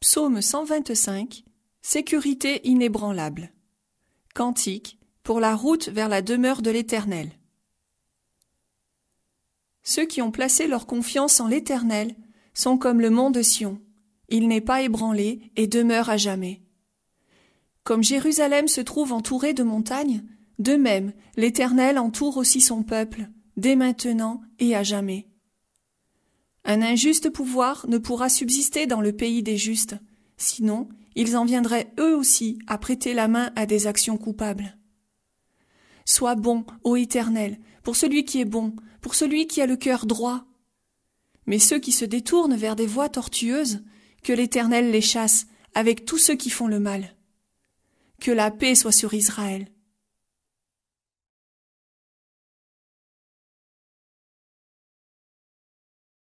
Psaume 125, sécurité inébranlable. Cantique pour la route vers la demeure de l'Éternel. Ceux qui ont placé leur confiance en l'Éternel sont comme le mont de Sion. Il n'est pas ébranlé et demeure à jamais. Comme Jérusalem se trouve entourée de montagnes, de même l'Éternel entoure aussi son peuple, dès maintenant et à jamais. Un injuste pouvoir ne pourra subsister dans le pays des justes, sinon ils en viendraient eux aussi à prêter la main à des actions coupables. Sois bon, ô Éternel, pour celui qui est bon, pour celui qui a le cœur droit. Mais ceux qui se détournent vers des voies tortueuses, que l'Éternel les chasse avec tous ceux qui font le mal. Que la paix soit sur Israël.